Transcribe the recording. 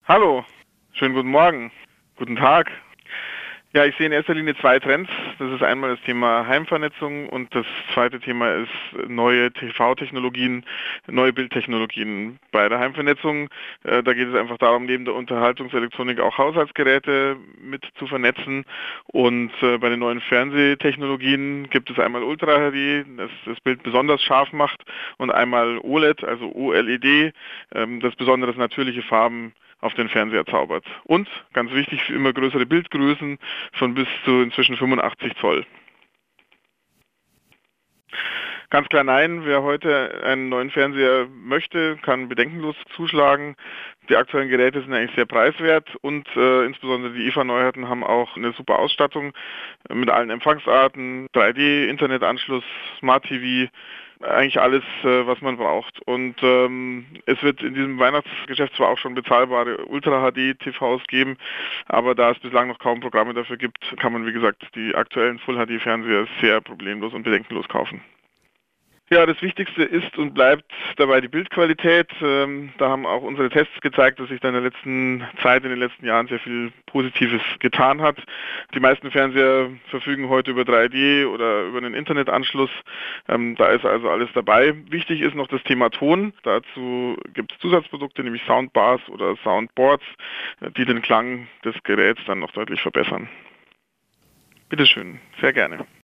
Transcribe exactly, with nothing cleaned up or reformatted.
Hallo, schönen guten Morgen, guten Tag. Ja, ich sehe in erster Linie zwei Trends. Das ist einmal das Thema Heimvernetzung und das zweite Thema ist neue T V-Technologien, neue Bildtechnologien. Bei der Heimvernetzung, äh, da geht es einfach darum, neben der Unterhaltungselektronik auch Haushaltsgeräte mit zu vernetzen. Und äh, bei den neuen Fernsehtechnologien gibt es einmal Ultra H D, das das Bild besonders scharf macht, und einmal O L E D, also O L E D, ähm, das besonders natürliche Farben auf den Fernseher zaubert. Und, ganz wichtig, immer größere Bildgrößen von bis zu inzwischen fünfundachtzig Zoll. Ganz klar nein, wer heute einen neuen Fernseher möchte, kann bedenkenlos zuschlagen. Die aktuellen Geräte sind eigentlich sehr preiswert und äh, insbesondere die I F A-Neuheiten haben auch eine super Ausstattung mit allen Empfangsarten, drei D-Internetanschluss, Smart T V, eigentlich alles, äh, was man braucht. Und ähm, es wird in diesem Weihnachtsgeschäft zwar auch schon bezahlbare Ultra H D-T Vs geben, aber da es bislang noch kaum Programme dafür gibt, kann man, wie gesagt, die aktuellen Full H D-Fernseher sehr problemlos und bedenkenlos kaufen. Ja, das Wichtigste ist und bleibt dabei die Bildqualität. Ähm, da haben auch unsere Tests gezeigt, dass sich da in der letzten Zeit, in den letzten Jahren sehr viel Positives getan hat. Die meisten Fernseher verfügen heute über drei D oder über einen Internetanschluss. Ähm, da ist also alles dabei. Wichtig ist noch das Thema Ton. Dazu gibt es Zusatzprodukte, nämlich Soundbars oder Soundboards, die den Klang des Geräts dann noch deutlich verbessern. Bitteschön, sehr gerne.